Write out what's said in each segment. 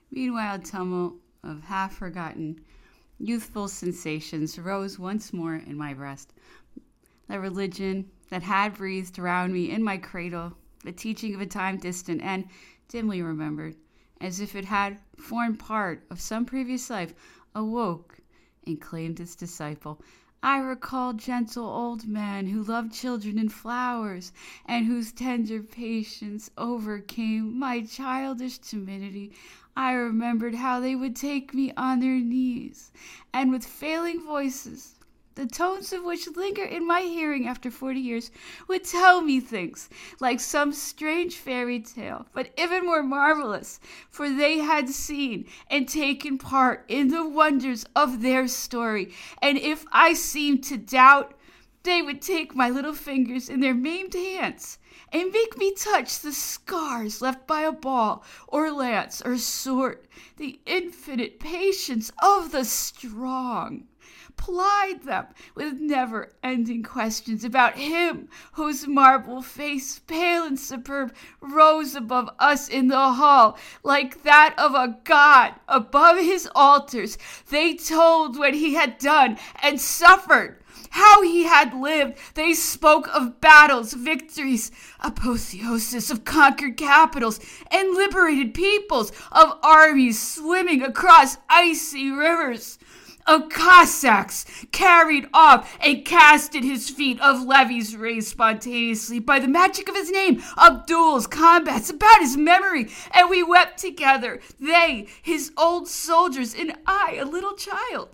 Meanwhile, a tumult of half-forgotten, youthful sensations rose once more in my breast. The religion that had breathed around me in my cradle, the teaching of a time distant and dimly remembered, as if it had formed part of some previous life, awoke and claimed its disciple. I recalled gentle old men who loved children and flowers, and whose tender patience overcame my childish timidity. I remembered how they would take me on their knees, and with failing voices, the tones of which linger in my hearing after 40 years, would tell me things like some strange fairy tale, but even more marvelous, for they had seen and taken part in the wonders of their story. And if I seemed to doubt, they would take my little fingers in their maimed hands and make me touch the scars left by a ball or lance or sword. The infinite patience of the strong plied them with never-ending questions about him whose marble face, pale and superb, rose above us in the hall like that of a god above his altars. They told what he had done and suffered, how he had lived. They spoke of battles, victories, apotheosis of conquered capitals and liberated peoples, of armies swimming across icy rivers, of Cossacks carried off and cast at his feet, of levies raised spontaneously by the magic of his name, of duels, combats about his memory, and we wept together, they, his old soldiers, and I, a little child.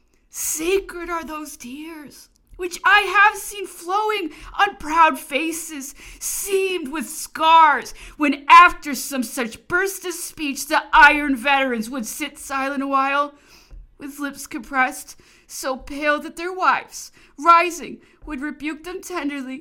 Sacred are those tears which I have seen flowing on proud faces, seamed with scars, when after some such burst of speech the iron veterans would sit silent a while, with lips compressed, so pale that their wives, rising, would rebuke them tenderly.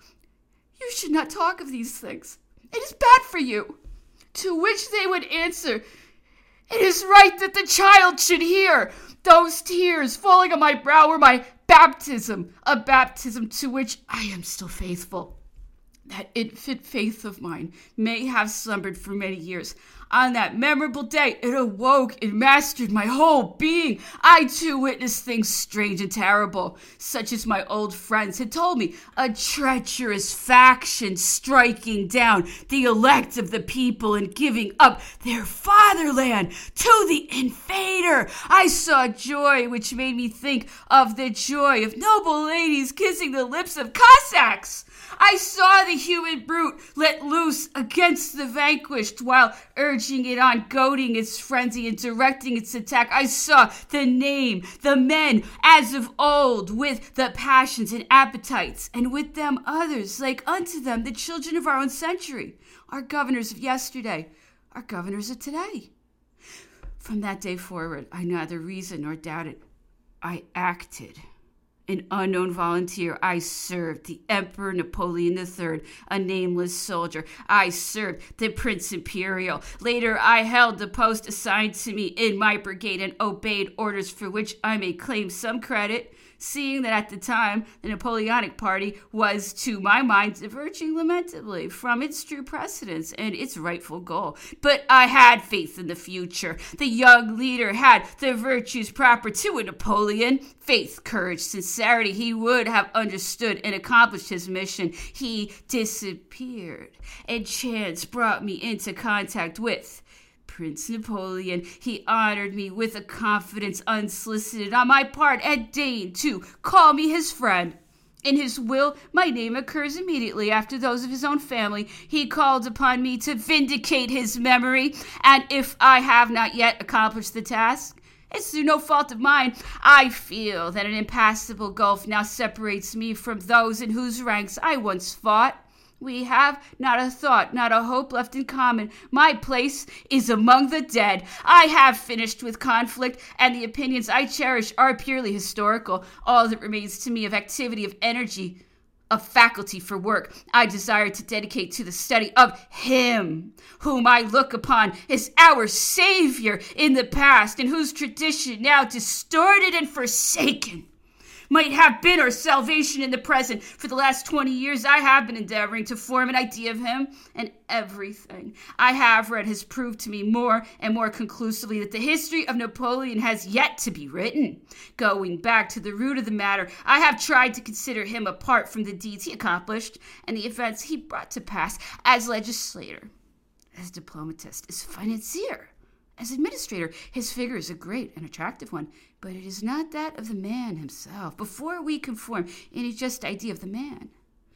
You should not talk of these things. It is bad for you. To which they would answer, it is right that the child should hear. Those tears falling on my brow were my baptism, a baptism to which I am still faithful. That infant faith of mine may have slumbered for many years. On that memorable day, it awoke and mastered my whole being. I, too, witnessed things strange and terrible, such as my old friends had told me. A treacherous faction striking down the elect of the people and giving up their fatherland to the invader. I saw joy which made me think of the joy of noble ladies kissing the lips of Cossacks. I saw the human brute let loose against the vanquished while urging it on, goading its frenzy and directing its attack. I saw the men as of old, with the passions and appetites, and with them others like unto them, the children of our own century, our governors of yesterday, our governors of today. From that day forward, I neither reasoned nor doubted. I acted. An unknown volunteer, I served the Emperor Napoleon III, a nameless soldier. I served the Prince Imperial. Later, I held the post assigned to me in my brigade and obeyed orders for which I may claim some credit, seeing that at the time the Napoleonic party was, to my mind, diverging lamentably from its true precedence and its rightful goal. But I had faith in the future. The young leader had the virtues proper to a Napoleon: faith, courage, sincerity. He would have understood and accomplished his mission. He disappeared, and chance brought me into contact with Prince Napoleon. He honored me with a confidence unsolicited on my part and deigned to call me his friend. In his will, my name occurs immediately after those of his own family. He called upon me to vindicate his memory, and if I have not yet accomplished the task, it's through no fault of mine. I feel that an impassable gulf now separates me from those in whose ranks I once fought. We have not a thought, not a hope left in common. My place is among the dead. I have finished with conflict, and the opinions I cherish are purely historical. All that remains to me of activity, of energy, of faculty for work, I desire to dedicate to the study of him whom I look upon as our Savior in the past, and whose tradition now distorted and forsaken might have been our salvation in the present. For the last 20 years, I have been endeavoring to form an idea of him, and everything I have read has proved to me more and more conclusively that the history of Napoleon has yet to be written. Going back to the root of the matter, I have tried to consider him apart from the deeds he accomplished and the events he brought to pass as legislator, as diplomatist, as financier, as administrator. His figure is a great and attractive one, but it is not that of the man himself. Before we can form any just idea of the man,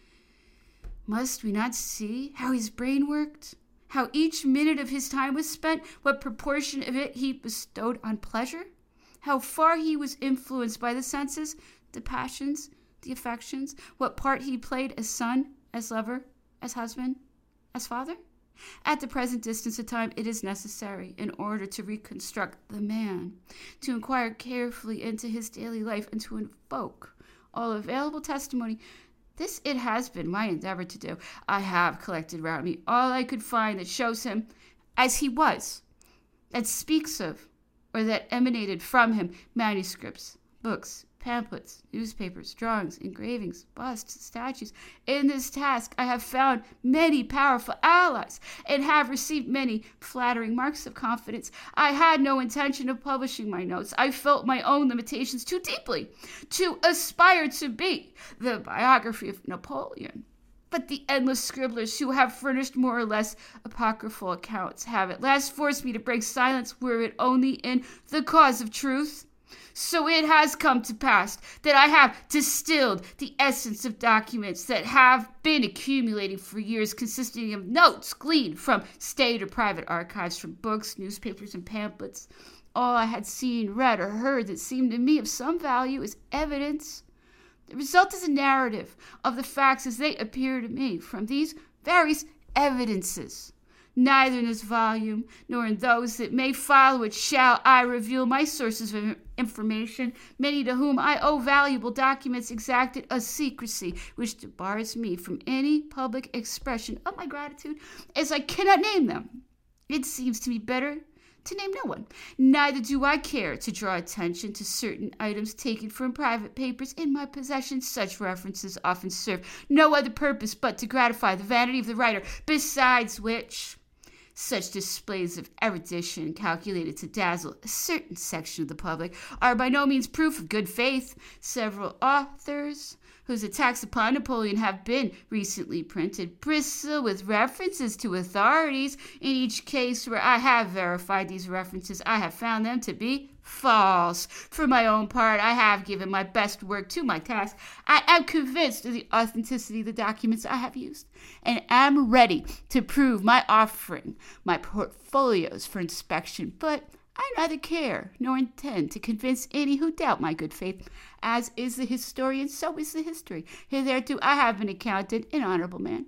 must we not see how his brain worked, how each minute of his time was spent, what proportion of it he bestowed on pleasure, how far he was influenced by the senses, the passions, the affections, what part he played as son, as lover, as husband, as father? At the present distance of time, it is necessary, in order to reconstruct the man, to inquire carefully into his daily life and to invoke all available testimony. This it has been my endeavor to do. I have collected round me all I could find that shows him as he was, that speaks of, or that emanated from him, manuscripts, books, pamphlets, newspapers, drawings, engravings, busts, statues. In this task I have found many powerful allies and have received many flattering marks of confidence. I had no intention of publishing my notes. I felt my own limitations too deeply to aspire to be the biography of Napoleon. But the endless scribblers who have furnished more or less apocryphal accounts have at last forced me to break silence, were it only in the cause of truth. So it has come to pass that I have distilled the essence of documents that have been accumulating for years, consisting of notes gleaned from state or private archives, from books, newspapers, and pamphlets. All I had seen, read, or heard that seemed to me of some value as evidence. The result is a narrative of the facts as they appear to me from these various evidences. Neither in this volume nor in those that may follow it shall I reveal my sources of information, many to whom I owe valuable documents exacted a secrecy which debars me from any public expression of my gratitude, as I cannot name them. It seems to me better to name no one. Neither do I care to draw attention to certain items taken from private papers in my possession. Such references often serve no other purpose but to gratify the vanity of the writer, besides which such displays of erudition calculated to dazzle a certain section of the public are by no means proof of good faith. Several authors whose attacks upon Napoleon have been recently printed bristle with references to authorities. In each case where I have verified these references, I have found them to be false. For my own part, I have given my best work to my task. I am convinced of the authenticity of the documents I have used, and am ready to prove my offering my portfolios for inspection, but I neither care nor intend to convince any who doubt my good faith. As is the historian, so is the history. Hitherto I have been accounted an honorable man,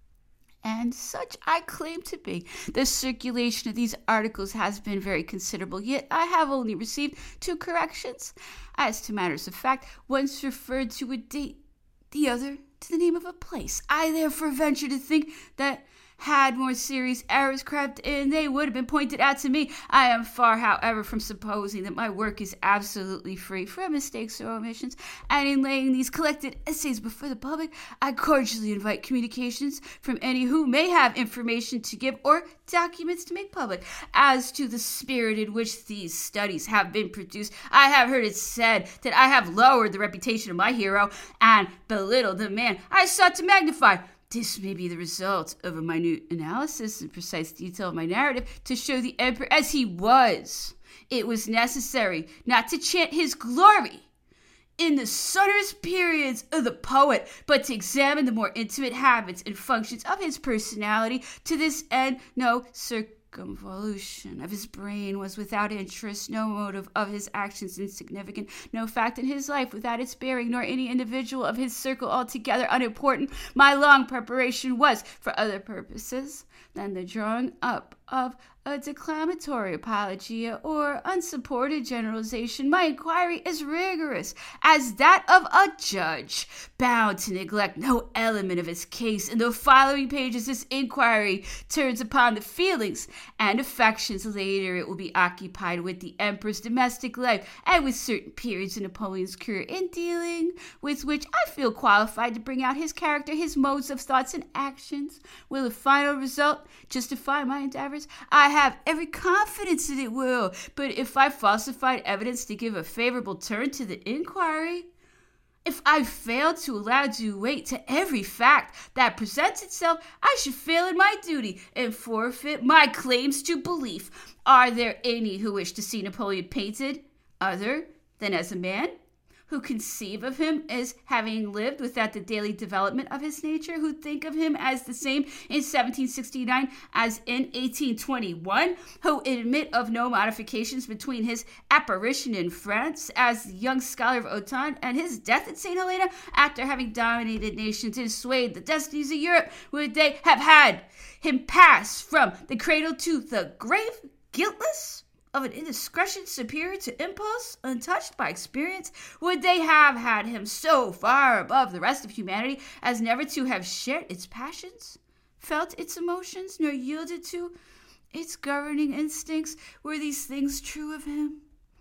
and such I claim to be. The circulation of these articles has been very considerable, yet I have only received 2 corrections. As to matters of fact, once referred to a date, the other to the name of a place. I therefore venture to think that had more serious errors crept in, they would have been pointed out to me. I am far, however, from supposing that my work is absolutely free from mistakes or omissions, and in laying these collected essays before the public, I cordially invite communications from any who may have information to give or documents to make public. As to the spirit in which these studies have been produced, I have heard it said that I have lowered the reputation of my hero and belittled the man I sought to magnify. This may be the result of a minute analysis and precise detail of my narrative to show the emperor as he was. It was necessary not to chant his glory in the sonorous periods of the poet, but to examine the more intimate habits and functions of his personality. To this end, no circumvolution of his brain was without interest, no motive of his actions insignificant, no fact in his life without its bearing, nor any individual of his circle altogether unimportant. My long preparation was for other purposes than the drawing up of a declamatory apology or unsupported generalization, my inquiry is rigorous as that of a judge, bound to neglect no element of his case. In the following pages, this inquiry turns upon the feelings and affections. Later, it will be occupied with the emperor's domestic life and with certain periods in Napoleon's career, in dealing with which I feel qualified to bring out his character, his modes of thoughts and actions. Will the final result justify my endeavors? I have every confidence that it will, but if I falsified evidence to give a favorable turn to the inquiry, if I fail to allow due weight to every fact that presents itself, I should fail in my duty and forfeit my claims to belief. Are there any who wish to see Napoleon painted other than as a man, who conceive of him as having lived without the daily development of his nature, who think of him as the same in 1769 as in 1821, who admit of no modifications between his apparition in France as the young scholar of Autun and his death at St. Helena after having dominated nations and swayed the destinies of Europe? Would they have had him pass from the cradle to the grave guiltless of an indiscretion superior to impulse, untouched by experience? Would they have had him so far above the rest of humanity as never to have shared its passions, felt its emotions, nor yielded to its governing instincts? Were these things true of him,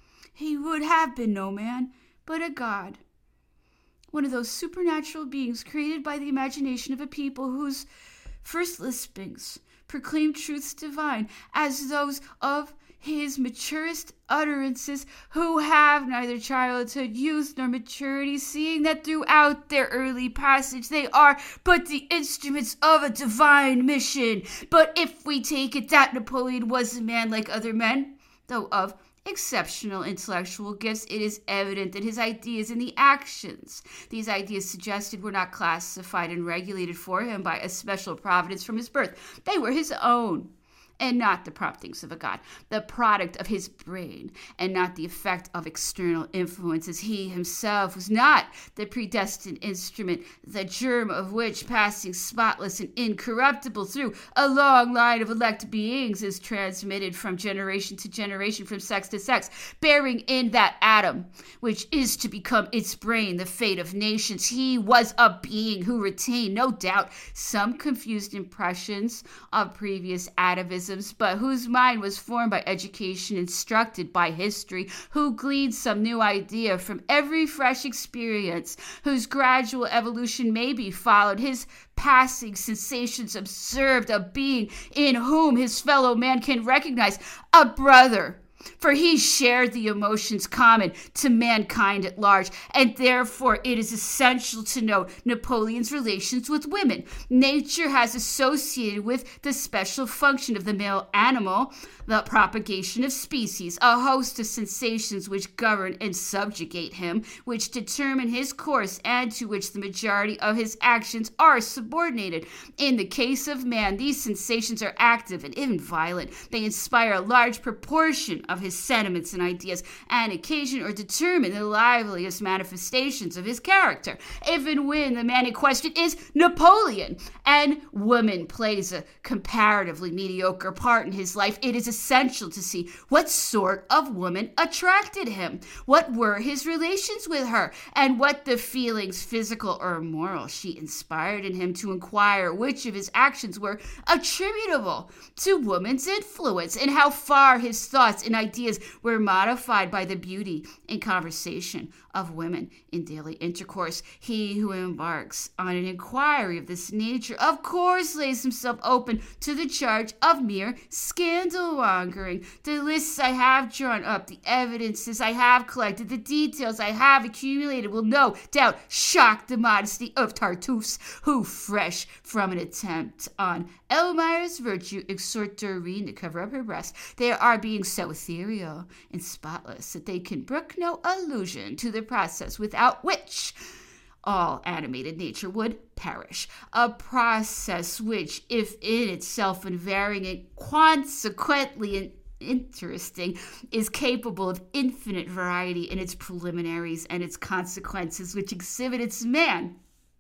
he would have been no man, but a god, one of those supernatural beings created by the imagination of a people whose first lispings proclaim truths divine as those of his maturest utterances, who have neither childhood, youth, nor maturity, seeing that throughout their early passage they are but the instruments of a divine mission. But if we take it that Napoleon was a man like other men, though of exceptional intellectual gifts, it is evident that his ideas and the actions these ideas suggested were not classified and regulated for him by a special providence from his birth. They were his own, and not the promptings of a god, the product of his brain, and not the effect of external influences. He himself was not the predestined instrument, the germ of which, passing spotless and incorruptible through a long line of elect beings, is transmitted from generation to generation, from sex to sex, bearing in that atom which is to become its brain the fate of nations. He was a being who retained, no doubt, some confused impressions of previous atavism, but whose mind was formed by education, instructed by history, who gleaned some new idea from every fresh experience, whose gradual evolution may be followed, his passing sensations observed, a being in whom his fellow man can recognize a brother, for he shared the emotions common to mankind at large, and therefore it is essential to note Napoleon's relations with women. Nature has associated with the special function of the male animal the propagation of species, a host of sensations which govern and subjugate him, which determine his course, and to which the majority of his actions are subordinated. In the case of man, these sensations are active and even violent. They inspire a large proportion of his sentiments and ideas, and occasion or determine the liveliest manifestations of his character. Even when the man in question is Napoleon, and woman plays a comparatively mediocre part in his life, it is essential to see what sort of woman attracted him, what were his relations with her, and what the feelings, physical or moral, she inspired in him, to inquire which of his actions were attributable to woman's influence, and how far his thoughts and ideas were modified by the beauty and conversation of women in daily intercourse. He who embarks on an inquiry of this nature, of course, lays himself open to the charge of mere scandal mongering. The lists I have drawn up, the evidences I have collected, the details I have accumulated will no doubt shock the modesty of Tartuffe's, who, fresh from an attempt on Elmire's virtue, exhort Doreen to cover up her breast. They are being so ethereal and spotless that they can brook no allusion to the process without which all animated nature would perish. A process which, if in itself unvarying and consequently interesting, is capable of infinite variety in its preliminaries and its consequences, which exhibit its man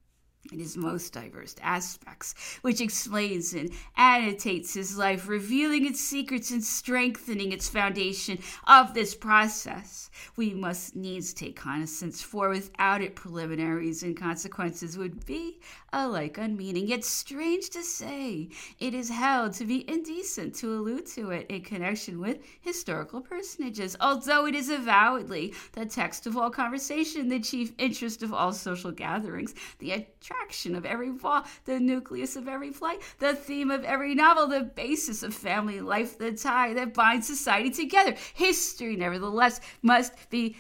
in his most diverse aspects, which explains and annotates his life, revealing its secrets and strengthening its foundation of this process. We must needs take cognizance, for without it preliminaries and consequences would be alike unmeaning. Yet strange to say, it is held to be indecent to allude to it in connection with historical personages, although it is avowedly the text of all conversation, the chief interest of all social gatherings, the attraction of every ball, the nucleus of every play, the theme of every novel, the basis of family life, the tie that binds society together. History, nevertheless, must be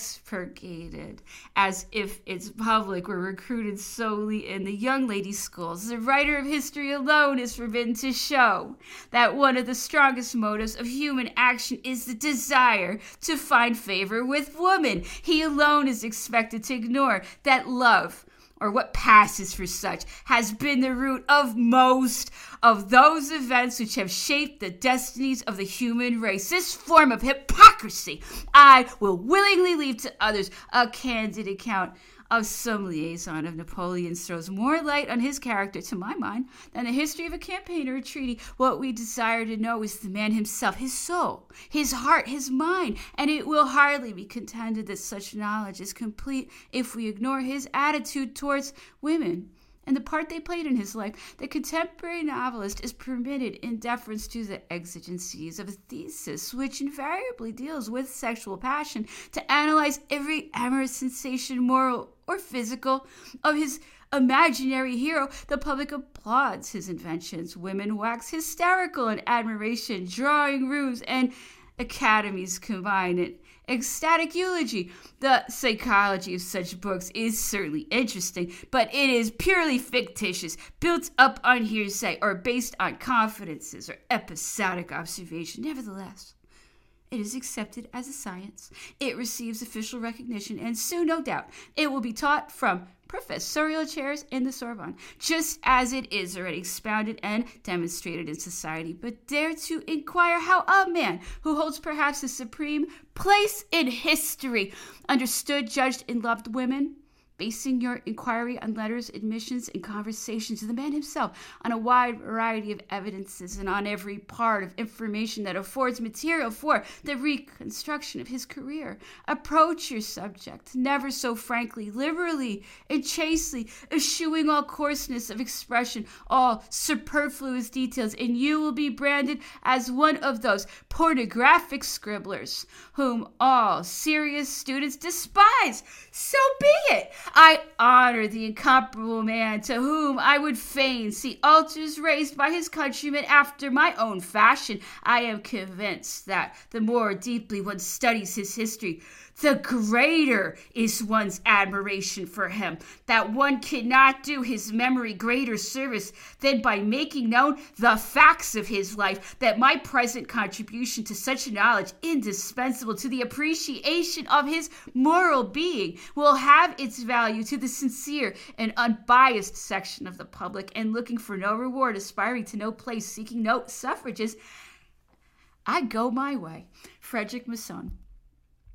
expurgated, as if its public were recruited solely in the young ladies' schools. The writer of history alone is forbidden to show that one of the strongest motives of human action is the desire to find favor with woman. He alone is expected to ignore that love, or what passes for such, has been the root of most of those events which have shaped the destinies of the human race. This form of hypocrisy I will willingly leave to others. A candid account of some liaison of Napoleon's throws more light on his character, to my mind, than the history of a campaign or a treaty. What we desire to know is the man himself, his soul, his heart, his mind, and it will hardly be contended that such knowledge is complete if we ignore his attitude towards women and the part they played in his life. The contemporary novelist is permitted, in deference to the exigencies of a thesis which invariably deals with sexual passion, to analyze every amorous sensation, moral or physical, of his imaginary hero. The public applauds his inventions. Women wax hysterical in admiration. Drawing rooms and academies combine in ecstatic eulogy. The psychology of such books is certainly interesting, but it is purely fictitious, built up on hearsay, or based on confidences or episodic observation. Nevertheless, it is accepted as a science. It receives official recognition, and soon, no doubt, it will be taught from professorial chairs in the Sorbonne, just as it is already expounded and demonstrated in society. But dare to inquire how a man who holds perhaps a supreme place in history understood, judged, and loved women, basing your inquiry on letters, admissions, and conversations, the man himself, on a wide variety of evidences and on every part of information that affords material for the reconstruction of his career. Approach your subject never so frankly, liberally, and chastely, eschewing all coarseness of expression, all superfluous details, and you will be branded as one of those pornographic scribblers whom all serious students despise. So be it. I honor the incomparable man to whom I would fain see altars raised by his countrymen after my own fashion. I am convinced that the more deeply one studies his history, the greater is one's admiration for him, that one cannot do his memory greater service than by making known the facts of his life, that my present contribution to such knowledge, indispensable to the appreciation of his moral being, will have its value to the sincere and unbiased section of the public, and looking for no reward, aspiring to no place, seeking no suffrages, I go my way. Frederick Masson.